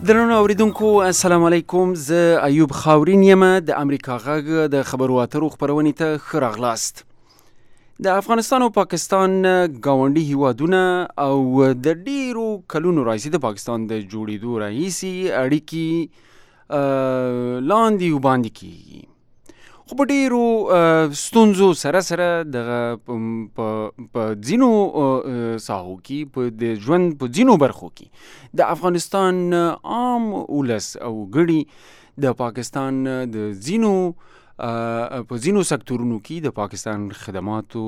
درنو اوریدونکو السلام علیکم. زه ایوب خاورین یم د امریکا غږ د خبرو اترو خپرونې ته ښه راغلاست. د افغانستان او پاکستان ګاونډي هیوادونه او د ډیرو کلونو راهیسې د پاکستان د جوړېدو راهیسې اړیکې لاندې وباندې کیږي، خو په ډیرو ستونزو سره دغه په ځینو ساحو کې د ژوند په ځینو برخو کې د افغانستان عام ولس او ګړي د پاکستان د ځینو په ځینو سکتورونو کې د پاکستان خدماتو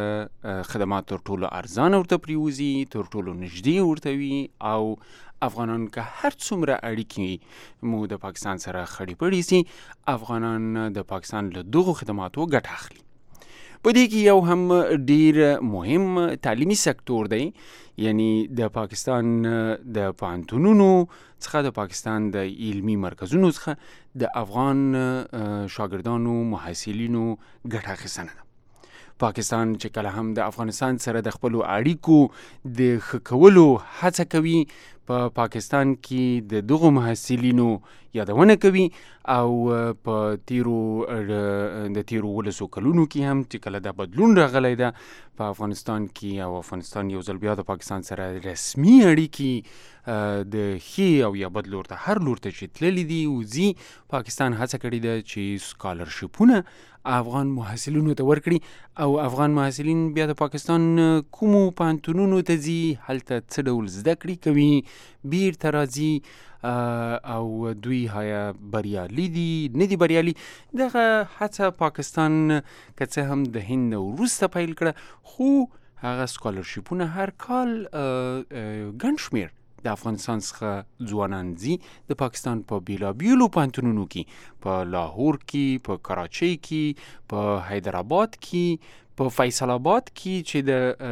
تر ټولو ارزانه ورته پریوزي، تر ټولو نږدې ورته وي، او افغانان که هر څومره اړیکې مو د پاکستان سره خړې پړې سي، افغانان د پاکستان له دغو خدماتو ګټه اخلي. په دې کې یو هم ډیر مهم تعلیمي سکتور دی، یعنی د پاکستان د پوهنتونونو څخه، د پاکستان د علمي مرکزونو څخه د افغان شاګردانو محصلینو ګټه اخیستنه ده. پاکستان چې کله هم د افغانستان سره د خپلو اړیکو د ښه کولو هڅه کوي، په پاکستان کې د دغو محصلینو یادونه کوي، او په تیرو 19 کلونو کې هم چې کله دا بدلون راغلی ده په افغانستان کې، او افغانستان یو ځل بیا د پاکستان سره رسمي اړیکې د ښې او یا بد لور ته هر لور ته چې تللی دي وځي، پاکستان هڅه کړې ده چې سکالرشپونه افغان محصلینو ته ورکړي، او افغان محصلین بیا د پاکستان کومو پوهنتونونو ته ځي، هلته څه ډول زده کړې کوي، بیرته راځي، او دوی هایا بریالي دي نه دي بریالي. دغه هڅه پاکستان که څه هم د هند وروسته پیل کړه، خو هغه سکالرشپونه هر کال ګڼ شمېر د افغانستان څخه ځوانان ځي د پاکستان په بیلابیلو پوهنتونونو کې، په لاهور کې، په کراچۍ کې، په حیدرآباد کې، په فیصل آباد کې چې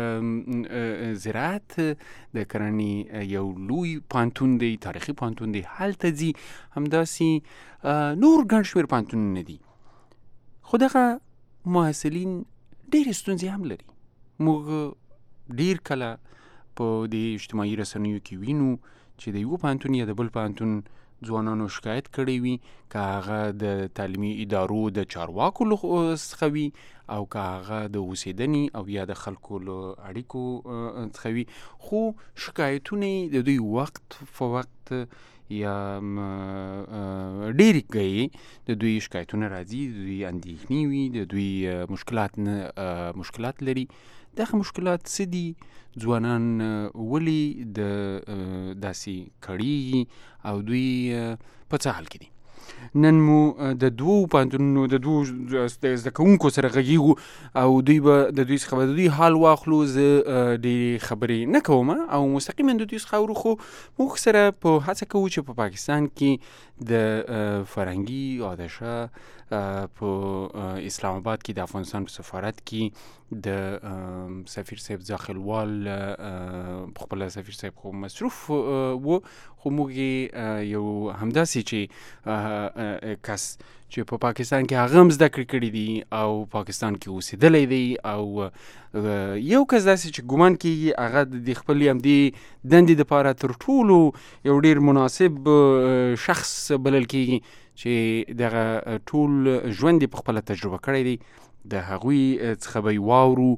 د زراعت د کرنې یو لوی پوهنتون دی، تاریخي پوهنتون دی، هلته ځي. همداسې نور ګڼ شمېر پوهنتونونه دي، خو دغه محصلین ډېرې ستونزې هم لري. موږ ډېر کله په د اجتماعي رسنیو کې وینو چې د یو پوهنتون یا د بل پوهنتون ځوانانو شکایت کړی وي، که هغه د تعلیمي ادارو د چارواکو څخه وي، او که هغه د اوسېدنې او یا د خلکو له اړیکو څخه وي، خو شکایتونه د دوی وخت په وخت یا ډېرې ګړې د دوی شکایتونه راځي، د دوی اندېښنې وي، د دوی مشکلات لري. دغه مشکلات څه دي؟ ځوانان ولې داسې کړي او دوی په څه حال کې دي؟ نن مو د دوو پوهنتونونو د دوو زده کوونکو سره غږیږو، او دوی به د دوی څخه د دوی حال واخلو. زه ډېرې خبرې نه کوم او مستقیما د دوی څخه اورو، خو موږ سره په هڅه کوو چې په پاکستان کې د فرهنګي عادشه په اسلام آباد کې د افغانستان په سفارت کې د سفیر صاحب داخلوال خپل سفیر صاحب خو مصروف و، خو موږ یو همداسې چې کس چې په پاکستان کې هغه هم زده کړې دي او پاکستان کې اوسېدلی دی، او یو کس داسې چې ګمان کېږي هغه د خپلې همدې دندې دپاره تر ټولو یو ډېر مناسب شخص بلل کېږي، چې دغه ټول ژوند یې په خپله تجربه کړی دی. د هغوی څخه به یې واورو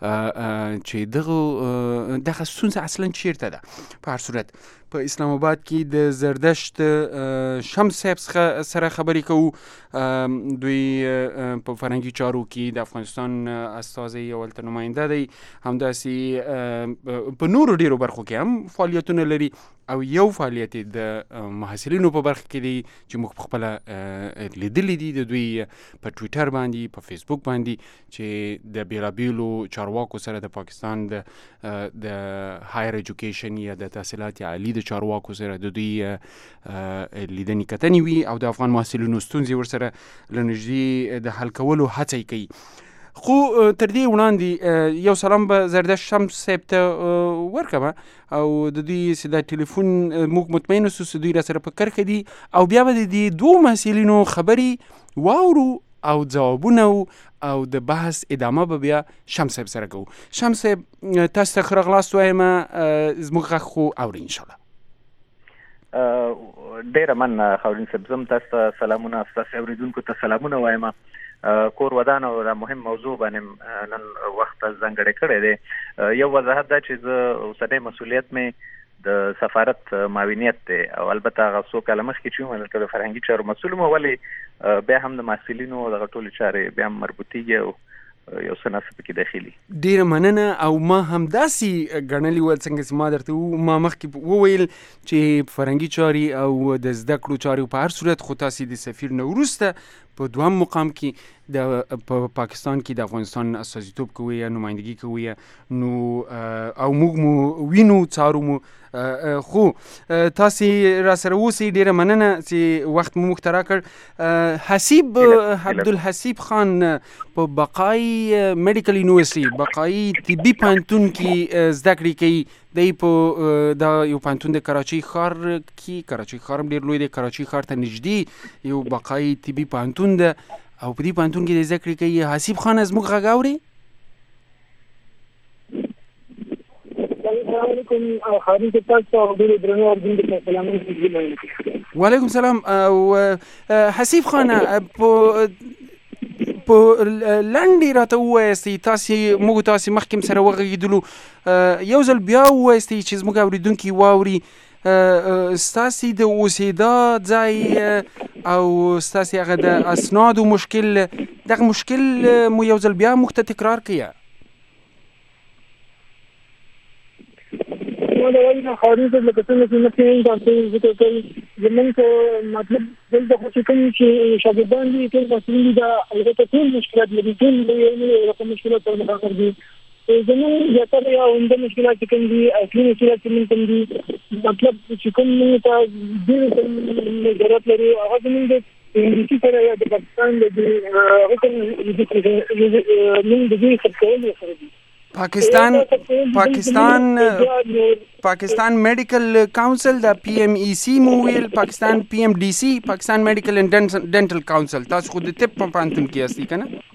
چې دغه ستونزه اصلا چیرته ده. په هر صورت په اسلام آباد کې د زردشت شمس صاحب سره خبرې کوو. دوی په فرهنګي چارو کې د افغانستان استازی او هلته نماینده دی، همداسې په نورو ډیرو برخو کې هم فعالیتونه لري، او یو فعالیت د محصلینو په برخه کې دی چې موږ خپله لیدلی دي د دوی په ټویټر باندې، په فیسبوک باندې، چې د بیلابیلو چارواکو سره د پاکستان د هایر ایجوکیشن یا د تحصیلات عالی د چارواکو سره د دوی لیدنې کتنې وي، او د افغان محصلینو ستونزې ورسره له نږدې د حل کولو هڅه یې کوي. خو تر دې وړاندې یو سلام به زردشت شمس صاحب ته ورکړم، او د دوی دا ټلیفون موږ مطمئن اوسو چې دوی را سره په کرښه دي، او بیا به د دې دوو محصلینو خبرې واورو او ځوابونه او د بحث ادامه به بیا شمس صاحب سره کوو. شمس صاحب تاسو ته ښه راغلاست وایم، زموږ غږ خو اورئ انشاءالله. ډیره مننه خاورین صاحب. زم تاسو ته سلامونه، تاسو اوریدونکو ته سلامونه وایم. کور ودان او د مهم موضوع باندې نن وخت ځانګړی کړی دی. یو وضاحت دا چې زه اوسنی مسؤلیت مې د سفارت معاونیت دی او البته هغه څو کاله مخکې چې وم د فرهنګي چارو مسؤل وم، ولې بیا هم د محصلینو دغه ټولې چارې بیا هم مربوطېږي او یو څه ناڅه پکې داخلي. ډیره مننه. او ما هم داسې ګڼلي ول څنګه چې ما درته ما مخکې وویل چې فرهنګي چارې او د زده کړو چارې په هر صورت خو تاسې د سفیر نه وروسته په دوهم مقام کې په پاکستان کې د افغانستان استازیتوب کوي یا نمایندګي کوي، نو او موږ مو وینو څارو مو، خو تاسې را سره اوسئ. ډیره مننه چې وخت مو موږ ته راکړ. حسیب عبدالحسیب خان په بقایي میډیکل یونیورسيټي بقایي طبي پوهنتون کې زده کړې کوي. دی په دا یو پوهنتون د کراچۍ ښار کې، کراچۍ ښار هم ډېر لوی دی، کراچۍ ښار ته نږدې یو بقایي طبي پوهنتون ده او په دې پوهنتون کې د زده کړې کوي. حسیب خان زموږ غږ اوري؟ السلام علیکم. خارین صاحب تاسو او ډېر درنو اوریدونکو ته سلامونه. وعلیکم السلام. او حسیب خان په لنډې راته ووایاستئ، موږ تاسې مخکې سره وغږېدلو، یو ځل بیا ووایاستئ چې زموږ اوریدونکي واوري ستاسې د اوسېدا ځای او ستاسې هغه د اسنادو مشکل، دغه مشکل مو یو ځل بیا موږ ته تکرار کړئ. ما دا وایم خارین صاحب لکه څنګه چې مخکې تاسو ذکر کړی، زموږ په مطلب دلته خو چې کوم چې شاګردان دي ټول مسؤلین دي، دا البته ټول مشکلات لري، ټول یو رقم مشکلات سره مخامخ دي. زموږ زیاتره یا عمده مشکلات چې کوم دي، اصلي مشکلات چې موږ کوم دي، مطلب چې کوم موږ ته ډېر ضرورت لري، هغه زموږ د انګلیسي سره یا د پاکستان د هغه کوم موږ د دې خرڅول سره دي. پاکستان میډیکل کاونسل، د پی ایم ای سی مو ویل، پاکستان پی ایم ډي سی، پاکستان میډیکل اینڈ ډینټل کاونسل. تاسو خو د طب په پوهنتون کې یاستئ که نه؟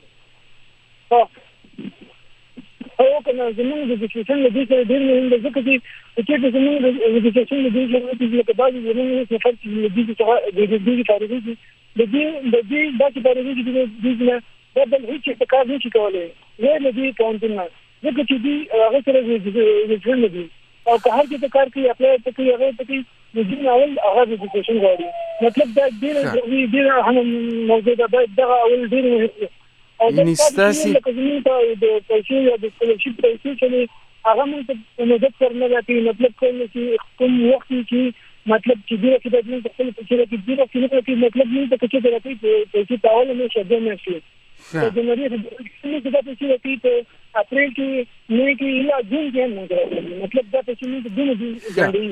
او کنه زموږ د رجسټریشن د دې سره ډېر مهم دی، ځکه چې زموږ د رجسټریشن د دې سره چې بعضې زموږ نفر چې د دې څخه د دې فارغېږي، د دې داسې فارغېږي چې د دې نه دا بل هېڅ کار نشي کولی غیر له دې پوهنتون نه، ځکه چې دوی هغه سره رجسټریشن نه دي او که هر څه کار کوي اپلای ته کوي هغه ته کوي، د دې اول هغه رجسټریشن غواړي. مطلب دا ډېره اهم موضوع ده، باید دغه اول ډېر مهم دی. یعنې ستاسې لکه زموږ ته د پیسې یا د سکالرشپ پیسې چې هغه موږ ته په مدد سره نه راکوي. مطلب کوم چې کوم وخت کې مطلب چې ډېره کې باید موږ په خپل پیسې راکوي، ډېره کې نه راکوي، مطلب موږ ته چې راکوي پیسې په اوله میاشت یا دوه میاشتې په جنوري کې دا پیسې راکوي، په اپریل کې، مې کې یا جون کې هم موږ راکوي. مطلب دا پیسې موږ دونه ځانګړي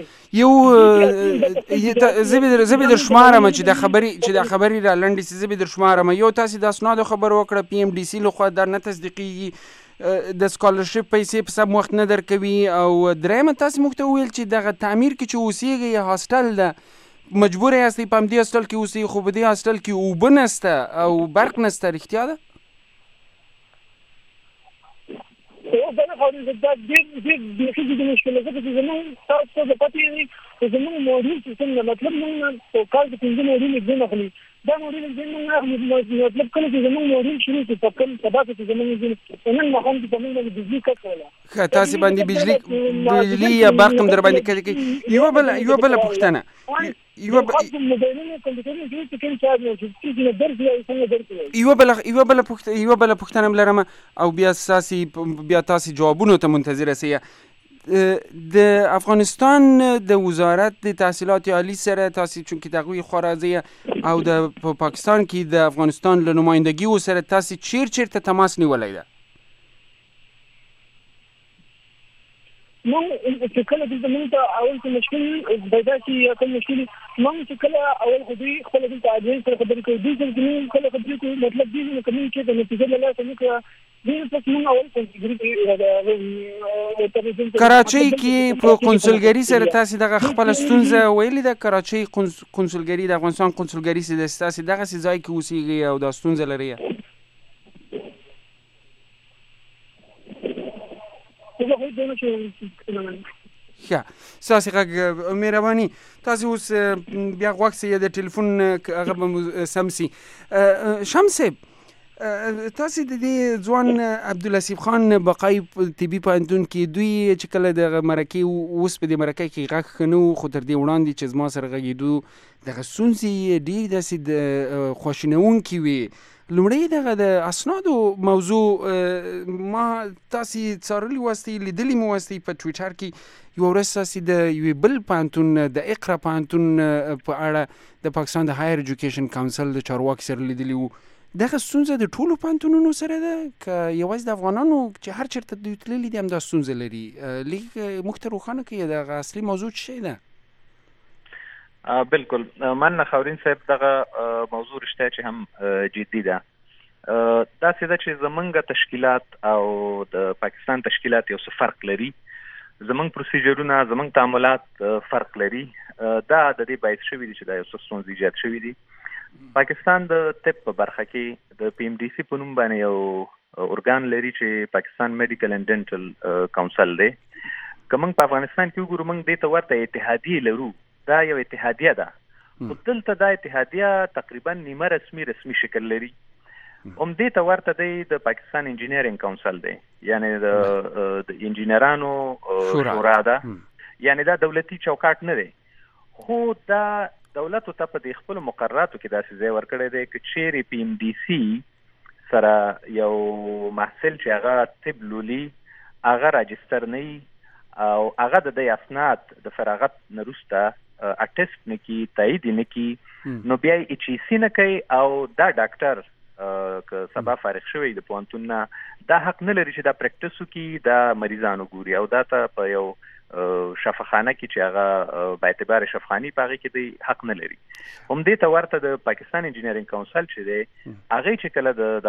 یو زه به در شمارم چې دا خبرې را لنډې سي، زه به در شمارم. یو تاسې د اسنادو خبر وکړه، پی ایم ډي سی لخوا در نه تصدیقېږي، د سکالرشپ پیسې په سم وخت نه درکوي، او درېیمه تاسې موږ ته وویل چې دغه تعمیر کې چې اوسېږئ هاسټل ده، مجبور یاستئ په همدې هاسټل کې اوسئ، خو په دې هاسټل کې اوبه نسته او برق نسته، رښتیا ده؟ دا نه خاورین صاحب دا ډېر بیخي جدي مشکل دی، ځکه چې زموږ تاسو ته پاتې وي چې زموږ موډیول سیستم نه، مطلب موږ په کال کې 5 موډیول ایګزام اخلي. دا موډیول ایګزام موږ اخلي، مطلب کله چې زموږ موډیول شروع شي په کوم سبا کې زموږ ایګزام نن مخام کې زموږ د بجلی کټ کوله، تاسې باندې بجلی یا برق هم در باندې کټ کوي. یوه بله پوښتنه، یوه بله پوښتنه لرم او بیا تاسې جوابونو ته منتظر اسئ. د افغانستان د وزارت د تحصیلات عالی سره تاسې چونکې د هغوی خوا راځئ او د پاکستان کې د افغانستان له نمایندګیو سره تاسې چیرته تماس نیولی ده؟ موږ چې کله دلته موږ ته اول څه مشکل پیدا شي یا کوم مشکل موږ چې کله اول خو دوی خپل دلته عادیان سره خبرې کوي، دوی سره موږ کله خبرې کوي، مطلب دوی نه کوي چې د نتیجې له لاسه موږ دوی پس موږ اول کراچۍ کې په قونسلګري سره تاسې دغه خپله ستونزه ویلې ده؟ کراچۍ قونسلګري د افغانستان قونسلګري چې تاسې دغسې ځای کې اوسېږئ او دا ستونزه لرئ؟ ښه ستاسې غږ مهرباني تاسې اوس بیا غوږ سئ د ټلیفون هغه به سم سي شمس صاحب تاسې د دې ځوان عبدالحسیب خان بقایي طبي پوهنتون کې دوی چې کله د مرکې اوس په دې مرکه کې غږ ښه نه و خو تر دې وړاندې چې زما سره غږېدو دغه ستونزې ډېرې داسې د خواشینونکې وې لومړی دغه د اسنادو موضوع ما تاسې څارلي واستئ لیدلي مو واستئ په ټویټر کې یوه ورځ تاسې د یوې بل پوهنتون د اقرا پوهنتون په اړه د پاکستان د هایر ایجوکیشن کونسل د چارواکي سره لیدلي وو دغه ستونزه د ټولو پوهنتونونو سره ده که یوازې د افغانانو چې هر چېرته دوی تللي دي همدا ستونزه لري لږ موږ ته روښانه کړئ دغه اصلي موضوع څه شی ده بالکل مننه خاورین صاحب دغه موضوع رښتیا چې هم جدي ده داسې ده چې زمونږ تشکیلات او د پاکستان تشکیلات یو څه فرق لري زمونږ پروسیجرونه زمونږ تعاملات فرق لري دا د دې باعث شوي دي چې دا یو څه ستونزې ایجاد شوي دي پاکستان د طب په برخه کې د پی ایم ډي سي په نوم باندې یو ارګان لري چې پاکستان میډیکل اینډ ډینټل کونسل دی که موږ په افغانستان کې وګورو موږ دې ته ورته اتحادیې لرو دا یو اتحادیه ده خو دلته دا اتحادیه تقریبا نیمه رسمي شکل لري دې ته ورته دی د پاکستان انجینیرینګ کونسل دی یعنی د انجینرانو شورا ده یعنی دا دولتي چوکاټ نه دی خو دا دولت ته په دې خپل مقرراتو کې داسې ځای ورکړی دی چې چیرې پی ایم ډي سي سره یو محصل چې هغه طب لولي هغه راجستر نه او هغه د دې اسناد د فراغت نه وروسته اټیسټ نه کی تایید نه کی نو بیا ایچ ای سی نه کوي او دا ډاکټر که سبا فارغ شوی د پوهنتون نه دا حق نه لري چې دا پریکټس وکړي دا مریضانو ګوري او دا ته په یو شفاخانه کې چې هغه با اعتبار شفاخاني په هغه کې دی حق نه لري دې ته ورته د پاکستان انجینیرینګ کونسل چې دی هغه چې کله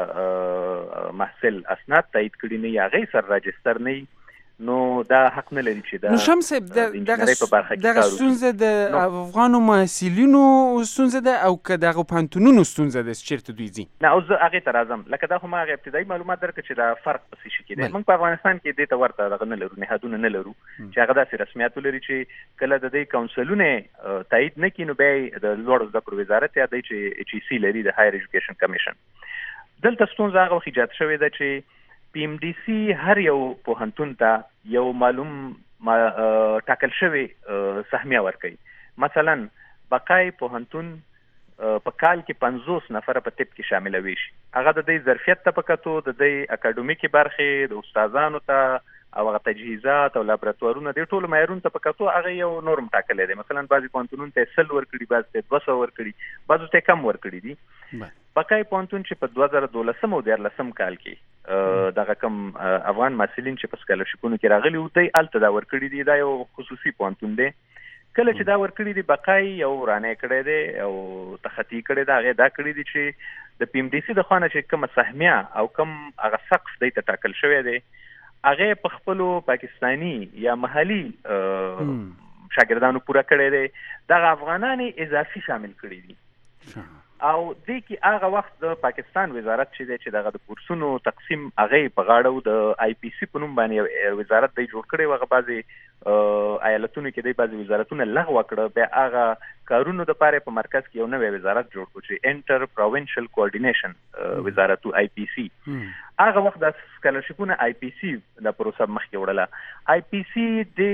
دغه محصل اسناد تایید کړي نه هغه سره راجستر نه نو دا حق نه لري چې دا نو شمس دغه ستونزه د افغانو محصلینو ستونزه ده او که دغه پوهنتونونو ستونزه ده چیرته دوی ځي نه او زه هغې ته راځم لکه دا خو ما هغه ابتدایي معلومات درکړه چې دا فرق په څه شي کې دی موږ په افغانستان کې دې ته ورته دغه نه لرو نهادونه نه لرو چې هغه داسې رسمیات ولري چې کله د دې کونسلونه تایید نه کړي نو بیا د لوړو زده کړو وزارت یا دی چې ایچ ای سی لري د هایر ایجوکیشن کمیشن دلته ستونزه هغه وخت ایجاد شوې ده چې پی ایم ډي سي هر یو پوهنتون ته یو معلوم ټاکل شوی سهمیه ورکوي مثلا بقای پوهنتون په کال کې 50 نفر په طب کې شاملوي شي هغه د دې ظرفیت ته په کتو د دې اکاډمیکي برخې د استادانو ته او هغه تجهیزات او لابراتوارونه د ټولو معیارونو ته په کتو هغه یو نورم ټاکلی دی مثلا بعضې پوهنتونونو ته 100 ورکړي بعضې ته 200 ورکړي بعضو ته کم ورکړي دي بقای پوهنتون چې په 2012 او 2013 کال کې دغه کم افغان محصلین چې په سکالرشپونو کې راغلي وو دی هلته دا ورکړي دي دا یو خصوصي پوهنتون دی کله چې دا ورکړي دي بقای یو رانې کړی دی او تخطي کړی دی هغې دا کړي دي چې د پی ایم ډي سي د خوا نه چې کومه سهمیه او کوم هغه سقف دی ته ټاکل شوی دی هغې په خپلو پاکستاني یا محلي شاګردانو پوره کړی دی دغه افغانان اضافي شامل کړي دي او دې کې هغه وخت د پاکستان وزارت چې دی چې دغه د کورسونو تقسیم هغې په غاړه د آی پی سی په نوم باندې وزارت دی جوړ کړی و هغه بعضې ایالتونو کې دی بعضې وزارتونه لغوه کړه بیا هغه کارونو دپاره په مرکز کې یو نوی وزارت جوړ کړو چې انټر پروینشل کوارډینیشن وزارت آی پی سی هغه وخت د سکالرشپونه آی پی سی د پروسه مخکې وړله آی پی سی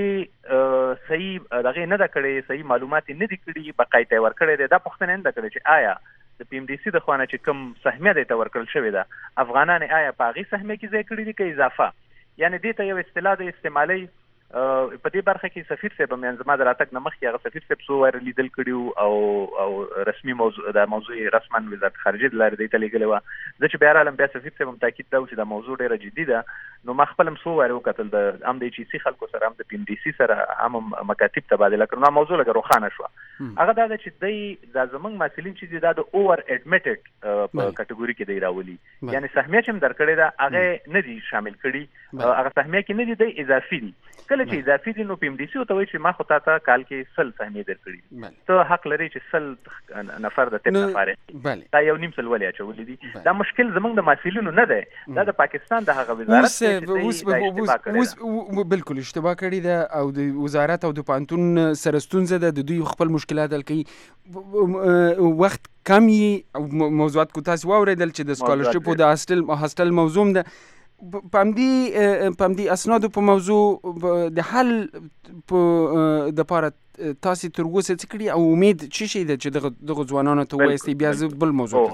د صحیح دغې نه ده کړې صحیح معلومات یې نه دي کړي بقای ته یې ورکړی دی دا پوښتنه نه ده کړې چې آیا د پی ایم ډي سي د خوا نه چې کوم سهمیه دی ته ورکړل شوې ده افغانان آیا په هغې سهمیه کې ځای کړي دي که اضافه یعنې دې ته یو اصطلاح د استعمالۍ په دې برخه کې سفیر صاحب هم زما د راتګ نه مخکې هغه سفیر صاحب څو واره لیدل کړي او رسمي دا موضوع رسما وزارت خارجه د لارې دی ته لیږلې وه زه چې بیا رالم بیا سفیر صاحب هم تاکید دا و چې دا موضوع ډېره جدي ده نو ما خپل هم څو واره وکتل هم د ایچ ای سی خلکو سره هم د پی ایم ډي سي سره هم مکاتب تبادله کړو نو موضوع لږه روښانه شوه هغه دا ده چې دی دا زموږ محصلین چې دي دا د اوور اډمیټډ په کټګوري کې دی راولي یعنې سهمیه چې هم درکړې ده هغې نه دي شامل کړي هغه سهمیه کې نه دي دی اضافي دي کله کله چې اضافي دي نو پی ام ډي سي ته وایي چې ما خو تا کال کې 100 سهمې درکړي ته حق لري چې 100 نفر د طب لپاره تا یو نیم سل ولې اچولې دي دا مشکل زمونږ د محصلینو نه دی دا د پاکستان د هغه وزارت اوس بالکل اشتباه کړی ده او د وزارت او د پانتون سره ستونزه ده د دوی خپل مشکلات حل کوي وخت کم او موضوعات کو تاسو واوریدل چې د سکالرشپ او د هاستل موضوع ده پم دی اسنادو په موضوع د حل په د پاره تاسو تر اوسه څه کړی او امید چې ده چې دغه ځوانانو ته وایي بیا بل موضوع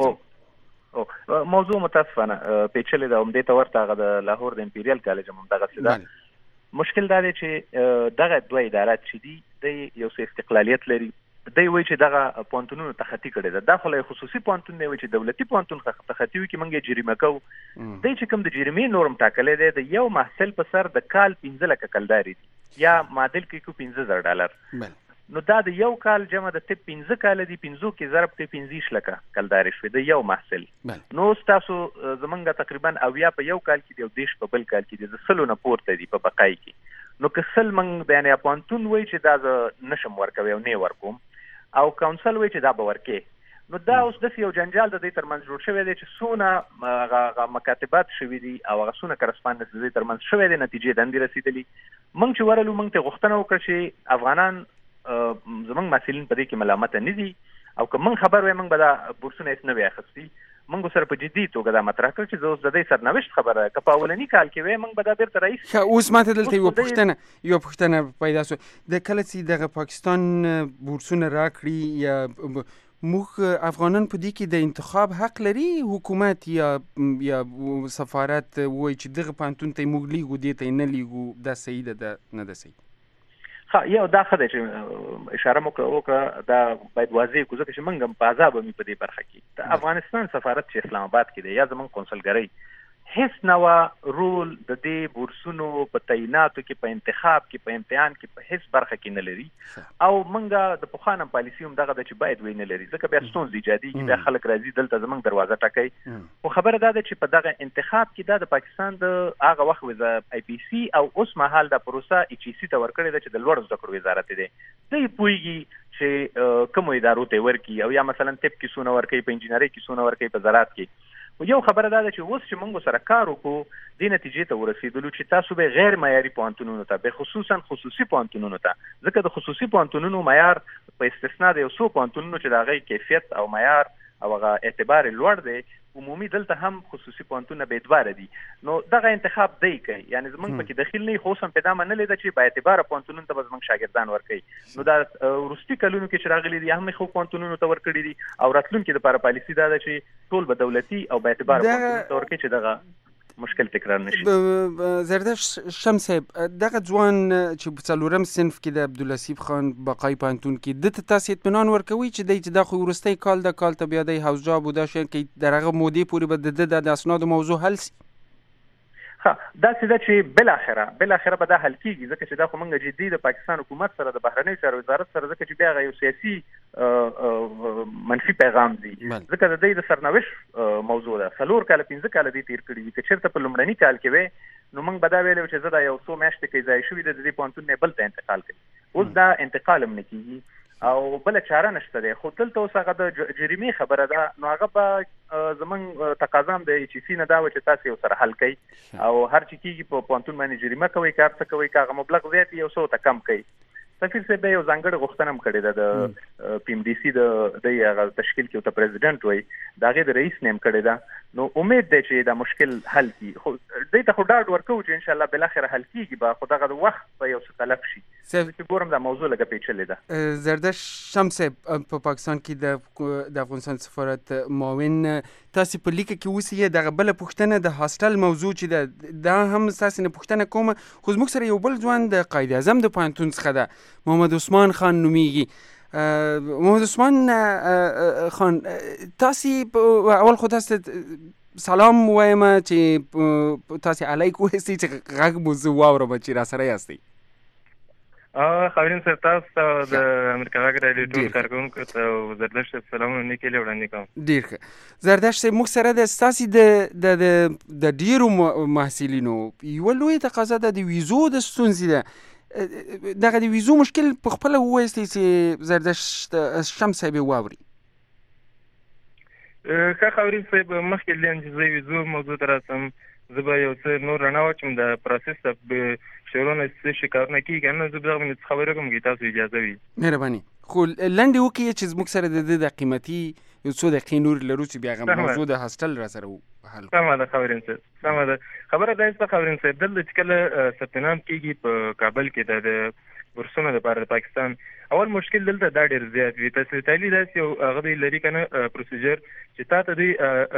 موضوع متاسفانه پیچلې ده همدې ته ورته هغه د لاهور د امپیریال کالج هم دغه څه مشکل دا دی چې دغه دوه ادارات چې دي د یو څه استقلالیت لري دی وایي چې دغه پوهنتونونو تخطي کړی ده دا خو خصوصي پوهنتون دی وایي چې دولتي پوهنتون تخطي وي کې موږ یې جریمه کوو دی چې کوم د جریمې نورم ټاکلی دی د یو محصل په سر د کال 15 لکه کلداري دي یا معادل کې کو $15,000 نو دا د یو کال جمع د طب 15 کال دي 15 کې ضرب کې 15 لکه کلداري شوی د یو محصل نو تاسو زمونږ تقریبا اویا په یو کال کې دی او دیش په بل کال کې دی د سلو نه پورته دي په بقای کې نو که سل موږ بیانې پوهنتون وایي چې دا زه نشم ورکوي او نه ورکوم او کونسل وایي چې دا به ورکې نو دا اوس داسې یو جنجال د دې ترمنځ جوړ شوی دی چې څونه هغه مکاتبات شوي دي او هغه څونه کرسپاندنس د دې ترمنځ شوی دی نتیجې دندې رسېدلي موږ چې ورلو موږ ته غوښتنه وکړه چې افغانان زموږ محصلین په دې کې ملامته نه دي او که موږ خبر وای موږ به دا بورسونه هېڅ نه وي اخیستي موږ سره په جدي توګه دا مطرح کړ چې زه اوس د دې سرنوشت خبره که په اولني کال کې وای موږ به دا بیرته رایستي اوس ماته دلته یوه پوښتنه پیدا شوه د کله چې دغه پاکستان بورسونه راکړي یا موږ افغانان په دې کې د انتخاب حق لري حکومت یا سفارت وایي چې دغه پوهنتون ته موږ لیږو دې ته نه لیږو دا صحیح ده نه ده صحیح یو دا ښه دی چې اشاره مو وکړه دا باید واضح کړو ځکه چې موږ هم په عذاب مې په دې برخه کې د افغانستان سفارت چې اسلام آباد کې دی یا زموږ قونسلګرۍ هیڅ نوع رول د دې بورسونو په تعیناتو کې په انتخاب کې په امتحان کې په هیڅ برخه کې نه لري او موږ د پخوانه پالیسي هم دغه د چې باید وی نه لري ځکه بیا ستونزې ایجادېږي بیا خلک راځي دلته زموږ دروازه ټکوي خو خبره دا ده چې په دغه انتخاب کې دا د پاکستان د هغه وخت آی پی سي او اوس مهال د پروسه ایچ ای سی ته ورکړې ده چې د لوړو زده کړو وزارت دی دوی پوهېږي چې کومو ادارو ته ورکړي او یا مثلا طب کې څونه ورکوي په انجینرۍ کې څونه ورکوي په زراعت کې یو خبره دا ده چې اوس چې موږ سره کار وکړو دې نتیجې ته ورسېدلو چې تاسو به غیر معیاري پوهنتونونو ته به خصوصا خصوصي پوهنتونونو ته ځکه د خصوصي پوهنتونونو معیار په استثنا د یو څو پوهنتونونو چې د هغې کیفیت او معیار او هغه اعتبار لوړ دی عمومي دلته هم خصوصي پوهنتونونه بې اعتباره دي نو دغه انتخاب دی کوي یعنې زموږ پکې دخیل نه خو هم په دا منلې ده چې با اعتباره پوهنتونونو ته به زموږ شاګردان ورکوي نو دا وروستي کلونو کې چې راغلي دي هم خو پوهنتونونو ته ورکړي دي او راتلونکي دپاره پالیسي دا ده چې ټول به دولتي او با اعتباره پوهنتونونو ته ورکوي چې دغه مشکل تکرار نشي زردش شمس دغه ځوان چې په څلورم صنف کې د عبدالحسیب خان بقای پوهنتون کې د تاسو اطمینان ورکوي چې دی چې دا خو وروستی کال د کال ته بیا دی هاوس جاب او دا شیان کې د هغه مودې پورې به د اسنادو موضوع حل سي داسې ده چې بالاخره به دا حل کېږي ځکه چې دا خو موږ جدي د پاکستان حکومت سره د بهرنیو چارو وزارت سره ځکه چې بیا هغه یو سیاسي منفي پیغام دی ځکه د دوی د سرنوشت موضوع ده 4 کاله 15 کاله دی تیر کړي دي که چېرته په لومړني کال کې وی نو موږ به دا ویلی چې زه دا یو څو میاشتې کې ځای شوي د دې پوهنتون نه بل ته انتقال کوي اوس دا انتقال هم نه کېږي او بله چاره نشته دی خو دلته اوس هغه د جریمې خبره ده نو هغه به زموږ تقاضا هم د ایچ ای سی نه دا وه چې تاسو یو سره حل کوئ او هر چې کېږي په پوهنتون باندې جریمه کوئ که هر څه کوئ که هغه مبلغ زیات یو څه ورته کم کوئ سفیر صاحب یو ځانګړې غوښتنه هم کړې ده د پی ایم ډي سی د هغه تشکیل کې ورته پریزیډنټ وایي د هغې د رئیس نه هم کړې ده نو امید دی چې دا مشکل حل کړي خو دوی ته خو ډاډ ورکوو چې انشاءالله بالاخره حل کېږي به خو دغه د وخت به یو څه تلف شي چې ګورم دا موضوع لږه پیچلې ده زردش شمس په پاکستان کې د افغانستان سفارت معاون تاسو په لیکه کې اوس یې دغه بله پوښتنه د هاسټل موضوع چې ده دا هم ستاسې نه پوښتنه کومه خو زموږ سره یو بل ځوان د قائد اعظم د پوهنتون څخه ده محمد عثمان خان نومیږي محمد عثمان خان تاسو اول خو تاسو سلام وایم چې تاسو علیکم وایستی چې غږ مو زه واورم چې را سره یاستئ خاورین صاحب تاسو د امریکا غږ راډیو ټول کارکوونکو ته زردشت صاحب سلامونه نیکې وړاندې کوم ډېر ښه زردشت صاحب موږ سره د ستاسې د ډېرو محصلینو یوه لویه تقاضا ده د ویزو د ستونزې ده دغه د ویزو مشکل په خپله ووایستی چې زردشت شمس صاحب یې واوري. ښه خاورین صاحب مخکې لیم چې زه ویزو موضوع ته راسم زه به یو څه نور رڼا واچوم د پروسس ته شروع نه څه شي کارونه کېږي نه زه به دغه منې خبرې کوم چې تاسو اجازه وي. مهرباني خو لنډې وکړئ چې زموږ سره د قیمتي یو څو دقیقې نور لرو چې بیا هغه موضوع د هاسټل را سره حل کړو. سمه ده خاورین صاحب سمه ده. خبره دا ده خاورین صاحب دلته چې کله ثبت نام کېږي په کابل کې د بورسونو لپاره د پاکستان اول مشکل دلته دا ډېر زیات وي. تحصیل تعلیمي داسې یو هغه دی لري که نه پروسیجر چې تا ته دوی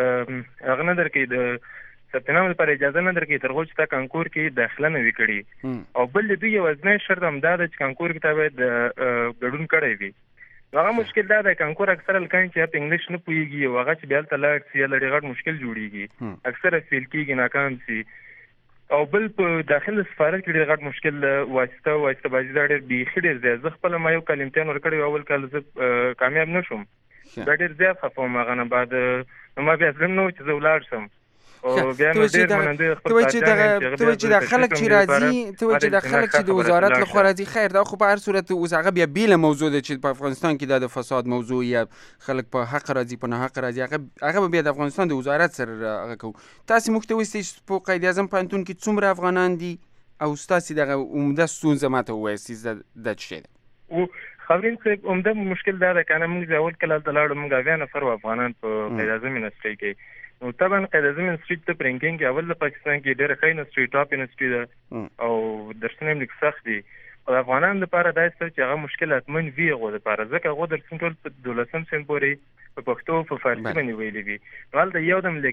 هغه نه درکوي د ثبت نام لپاره اجازه نه درکوي تر هغو چې تا کانکور کې داخله نه وي کړې او بل د دوی یوازینی شرط همدا ده چې کانکور کې تا باید ګډون کړی وي. هغه مشکل دا ده کانکور اکثره هلکان چې په انګلیش نه پوهېږي او هغه چې بیا هلته لاړ سي هلته ډېر غټ مشکل جوړېږي اکثره فیل کېږي ناکام سي. او بل په داخل سفارت کې ډېر غټ مشکل واسطه بازي دا ډېر بیخي ډېر زیات. زه خپله ما یو کال امتحان ورکړی اول کال زه کامیاب نه شوم دا ډېر زیات خفه وم. هغه نه بعد نو ما بیا زړه نه و چې زه ولاړ شم او بیا نو ډېر مننده خپل ته وایي چې دا خلک چې راځي ته وایي چې دا خلک چې د وزارت لخوا راځي خیر دا خو په هر صورت اوس هغه بیا بیله موضوع ده چې په افغانستان کې دا د فساد موضوع یا خلک په حق راځي په ناحق راځي هغه بیا د افغانستان د وزارت سره هغه کوو. تاسې موږ ته وایستئ چې په قید اعظم پوهنتون کې څومره افغانان دي او ستاسې دغه عمده ستونزه ماته ووایستئ دا څه شی ده؟ خاورین صاحب عمده مشکل دا ده که نه موږ اول کله هلته لاړو موږ 80 نفر افغانان په قید اعظم یونیورسټۍ کې نو طبعا قید اعظم یونیورسټي ته په رینکینګ کې اول د پاکستان کې ډېره ښه یونیورسټي ټاپ یونیورسټي ده او درسونه هم لږ سخت دي او د افغانانو لپاره دا څه چې هغه مشکل حتمن وي هغو دپاره ځکه هغو درسونه ټول په 12 سیم پورې په پښتو په فارسي باندې ویلي وي. نو هلته یو دم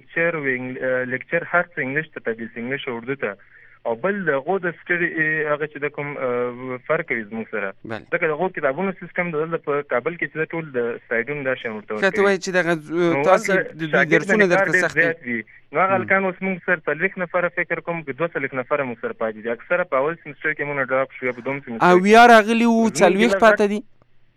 لیکچر هر څه انګلیش ته تدریس انګلیش او اردو ته او بل د هغو د سټډي هغه چې د کوم فرق کوي زموږ سره ځکه د هغو کتابونو سیستم د دلته په کابل کې چې ټول د سلایډونو دا شان ورته ورکوي. ته وایې چې دغه تاسې د درسونه درته سخت دي نو هغه هلکان اوس موږ سره 40 نفره فکر کوم که 200 نفره موږ سره پاتې دي اکثره په اول سیمسټر کې موږ ډراپ شو یا په دوم سیمسټر او یا راغلي وو 40 پاته دي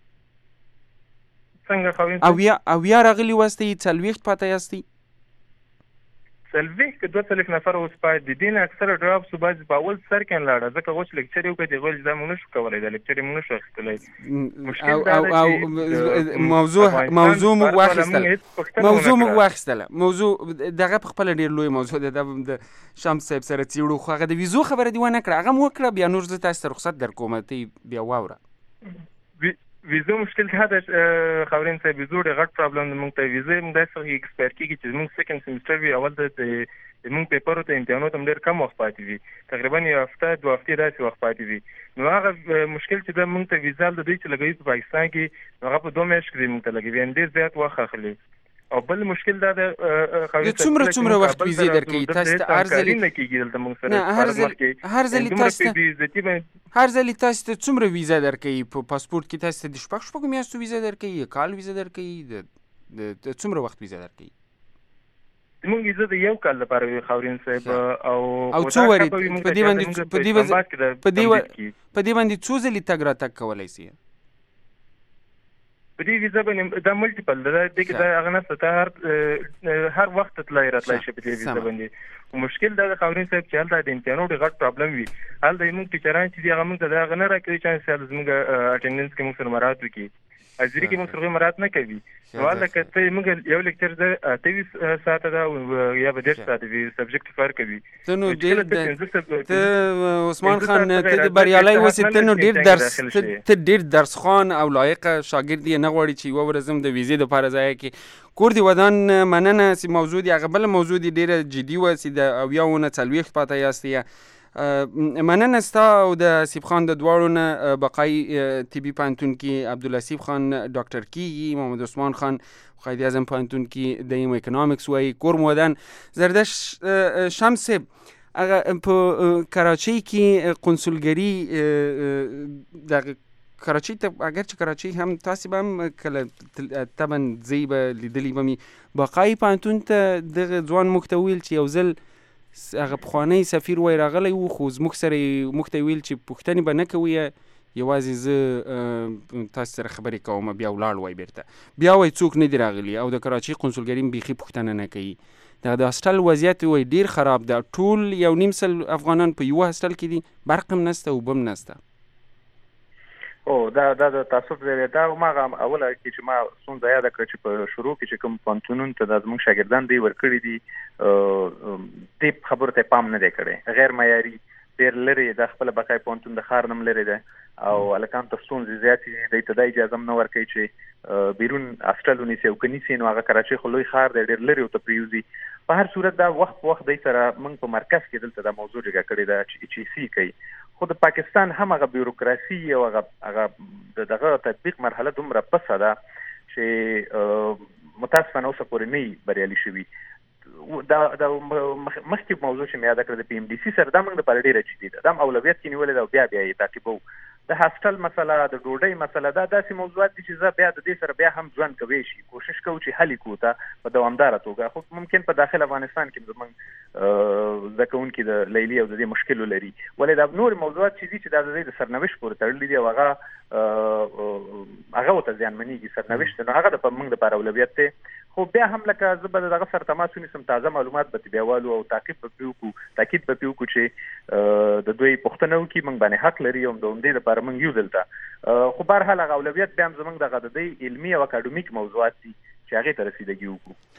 څنګه خوین او یا راغلي واستي 40 پاته یاستي سلوي که 200 نفر اوس پاتې دي دین اکثره ډراپ سو باز په اول سر کې لاړه ځکه اوس لیکچر یو کې غوښ دا مونږ نشو کولای دا لیکچر مونږ نشو اخیستلای. مشکل دا او موضوع مو واخیستله موضوع دغه په خپل ډیر لوی موضوع ده د شمس صاحب سره تیړو خو هغه د ویزو خبره دی ونه کړه هغه مو وکړه بیا نور زه تاسو ته رخصت درکوم ته بیا واوره. ویزو مشکل دا ده خاورین صاحب ویزو ډېر غټ پرابلم دی موږ ته ویزه موږ داسې ایکسپایر کېږي چې زموږ سیکنډ سیمسټر وي اول د موږ پیپرو ته امتحانو ته هم ډېر کم وخت پاتې وي تقریبا یو هفته 2 هفتې داسې وخت پاتې وي. نو هغه مشکل چې ده موږ ته ویزا د دوی چې لګوي په پاکستان کې نو هغه په 2 میاشت کې موږ ته لګوي یعنې ډېر زیات وخت اخلي او بل مشکل دا ده څومره وخت ویزې درکوي تاسو ته هر ځل نه کېږي دلته موږ سره هر ځل تاسو ته څومره ویزه درکوي په پاسپورت کې تاسو ته د شپږ میاشتو ویزه درکوي کال ویزه درکوي د څومره وخت ویزه درکوي؟ موږ ویزه د یو کال لپاره وي خاورین صاحب او څو وري په دې باندې څو ځلې تګ راتګ کولی سي؟ په دې ویزه باندې دا ملټیپل ده د کې دا هغه نه ته هر وخت تلای راتلای شي په دې ویزه باندې. مشکل دا خاورین صاحب چې هلته د امتحانو ډېر غټ پرابلم وي هلته زموږ ټیچران چې دي هغه موږ ته دا هغه نه راکوي چې زموږ اټینډنس کې موږ سره مراعات وکړي حاضري کې موږ سره مراعات نه کوي. نو هلته که ته موږ یو لیکچر ده 28 ساعته ده یا به 10 ساعته وي سبجیکټ فرق کوي. ته نو ډېر عثمان خان ته بریالی اوسې ته نو ډېر درس خوان او لایقه شاګرد یې نه غواړي چې یوه ورځ هم د ویزې دپاره ځایه کې کور دی ودان مننه چې موضوع دی هغه بله موضوع دی ډېره جدي وه چې د 40 پاته یاستې یا مننه ستا او د اسیب خان د دواړو نه بقایي طبي پوهنتون کې عبدالاسیب خان ډاکټر کیږي محمد عثمان خان قائد اعظم پوهنتون کې د اکونومیکس وایي کور مو ودان. زردش شمس صاحب هغه په کراچۍ کې قنسولګري د کراچۍ ته اگر چې کراچۍ هم تاسې به هم کله طبعا ځئ به لیدلي به مې بقایي پوهنتون ته دغه ځوان موږ ته ویل چې یو ځل هغه پخوانی سفیر وای راغلی وو خو موږ ته ویل چې پوښتنې به نه کوي یوازې زه تاسو سره خبرې کوم بیا ولاړ وای بیرته بیا وای څوک نه دی راغلی او د کراچۍ قنسولګري بیخي پوښتنه نه کوي. د هاسټل وضعیت وای ډېر خراب ده ټول 1.5 سل افغانان په یوه هاسټل کې دي برق هم نسته اوبه هم نسته. او دا د تاسو دا ما اوله کې چې ما څنګه یاد کړ چې په شروع کې چې کوم پانتونون ته د زموږ شاګردان دی ورکړي دي ټیپ خبره ته پام نه دی کړی غیر معیاري ډېر لري د خپل بقای پونتون د خار نم لري ده او الکان ته ستونزې زیاتې د ابتدایي اجازه نه ورکوي چې بیرون هاسټلونی سي او کنيسي نو هغه کراچي خو لوی خار دی ډېر لري او ته پریوزي په هر صورت دا وخت د سره موږ په مرکز کې دلته د موضوع جګه کړی دا چې سی کوي خو د پاکستان هم هغه بیوروکراسي او هغه دغه تطبیق مرحله دومره پسه ده چې متاسفانه اوسه پورې نه بریالي شوي دا مخکې موضوع چې مې یاد کړل د پی ام ډي سي سره دا موږ لپاره ډېره جدي ده دا اولویت کې نیولې ده او بیا یې تعقیبو د هاسټل مسله د ډوډۍ مسله دا داسې موضوعات دي چې زه بیا د دې سره بیا هم ژوند کوي شي کوشش کوو چې حل کړو ته په دوامدار توګه خو ممکن په داخل افغانستان کې زمونږ ځکهون کې د لیلی او د دې مشکل لري ولې دا نور موضوعات چې دي چې د سرنوشت پورې تړلي دي او هغه ته ځانمنېږي سرنوشت نو هغه د موږ لپاره اولویت دی خو بیا هم لکه زه به دغه سره تماس ونیسم تازه معلومات به بیاوالو او تاکید به وکړو چې د دوی پوښتنه وکړي موږ باندې حق لري او د همدې لپاره موږ یو دلته خو بهرحال هغه اولویت بیا هم زموږ دغه د دې علمي او اکاډمیک موضوعات دي چې هغې ته رسیدګي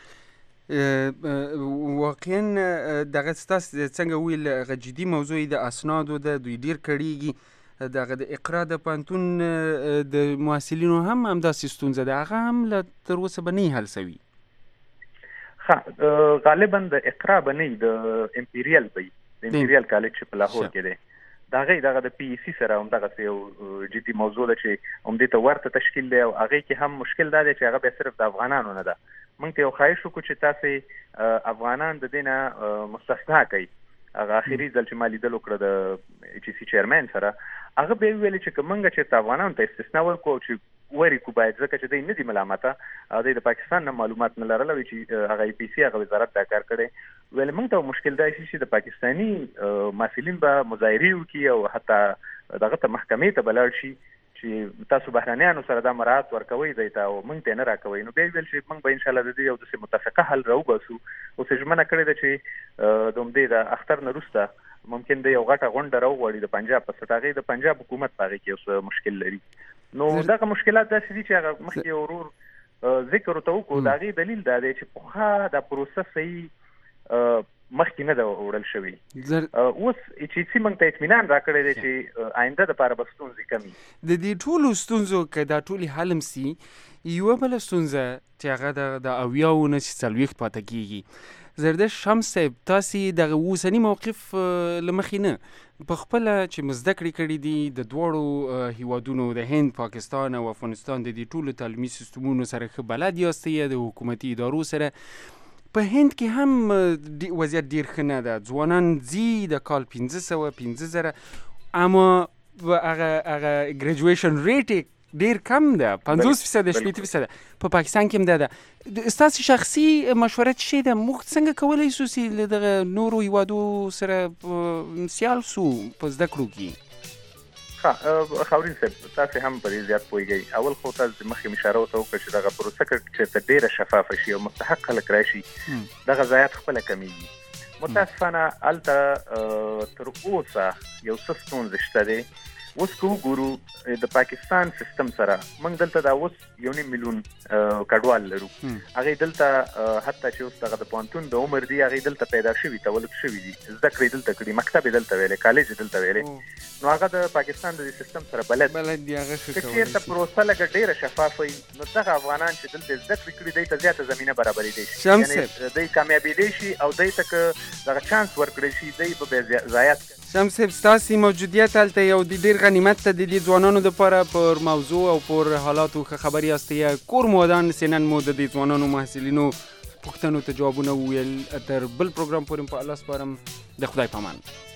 وکړو واقعا دغه ستاسو څنګه ویل هغه جدي موضوع د اسنادو د دوی ډېر کړیږي دغه د اقرا د پانتون د محصلینو هم همداسې ستونزه ده هغه هم تر اوسه به نه حل سوي غالبا د اقرا به نه د امپیریل به د امپیریل کالج چې په لاهور کې دی دغه د پی ای سی سره هم دغه یو جدي موضوع ده چې همدې ته ورته تشکیل دی او هغې کې هم مشکل دا دی چې هغه بیا صرف د افغانانو نه ده موږ ته یو خواهش وکړو چې تاسې افغانان د دې نه مستثنا کوي هغه اخري ځل چې ما لیدل وکړه د ایچ سی چیرمن سره هغه به ویل چې کومنګ چې افغانانو ته استثنا ورکو چې وری کو باید ځکه چې دوی نه دي ملامته د پاکستان نه معلومات نه لرل چې هغه ای پی سی هغه وزارت دا کار کړي ویل موږ ته مشکل دی چې د پاکستانی مسؤلین به مظاهره وکړي او حتی دغه ته محکمې ته بلل شي چې تاسو بهرانيانو سره دا مراعات ورکوي دی ته او موږ ته نه راکوي نو به ویل چې موږ به ان شاء الله د دې یو د متفقه حل راوباسو او څه ژمنه کړې ده چې د همدې د اختر نه وروسته ممکن د یو غټه غونډه راوغواړي د پنجاب په سټاغې د پنجاب حکومت پاره کې اوس مشکل لري نو دغه مشکلات داسې دي چې هغه مخکې ورور ذکر وکړو دا غي دلیل دا دی چې په دا پروسس صحیح مخکې نه دا وړل شوی اوس چې موږ ته اطمینان راکړی دی چې آینده دپاره به ستونزې کمي د دې ټولو ستونزو که دا ټولې حل سي یوه بله ستونزه چې هغه د اویاو نه چې څلوېښت پاته کېږي زردشت شمس صاحب تاسې دغه اوسني موقف له مخې نه په خپله چې مزده کړې کړي دي د دواړو هیوادونو د هند پاکستان او افغانستان د دې ټولو تعلیمي سیستمونو سره ښه بلد یاستئ د حکومتي ادارو سره په هند کې هم وضعیت ډېر ښه نه ده ځوانان ځي د کال 1500 اما هغه ګریجویشن ریټ ډېر کم ده 50% 60% په پاکستان کې هم ده ستاسو شخصي مشوره څه شی ده موږ څنګه کولی شو چې له دغه نورو هیوادو سره سیال سو په زده کړو کې خاورین صاحب تاسو هم په دې زیات پوهیږئ اول خو تاسو مخکې اشاره وکړه چې دغه پروسه چې ډېره شفافه شي او مستحق خلک راشي دغه ضایعات خپله کمیږي متاسفانه هلته تر اوسه یو څه ستونزې شته دی اوس که وګورو د پاکستان سیستم سره موږ دلته دا اوس 1.5 میلیون کډوال لرو هغې دلته حتی چې اوس دغه د پوهنتون د عمر دی هغې دلته پیدا شوي تولد شوي دي زده کړې دلته کړي مکتب یې دلته ویلی کالج یې دلته ویلی نو هغه د پاکستان د سیستم سره بلد دي هغه ښه که چېرته پروسه لږه ډېره شفافه وي نو دغه افغانان چې دلته زده کړې کړي دوی ته زیاته زمینه برابرېدی شي یعنې دوی کامیابېدی شي او دوی ته که دغه چانس ورکړی شي دوی به بیا ضایعات کوي شمس صاحب ستاسې موجودیت هلته یو ډېر غنیمت ته د دې ځوانانو دپاره پر موضوع او پر حالاتو ښه خبر یاستئ کور مو ودان چې نن مو د دې ځوانانو محصلینو پوښتنو ته جوابونه وویل تر بل پروګرام پورې په الله سپارم د خدای په امان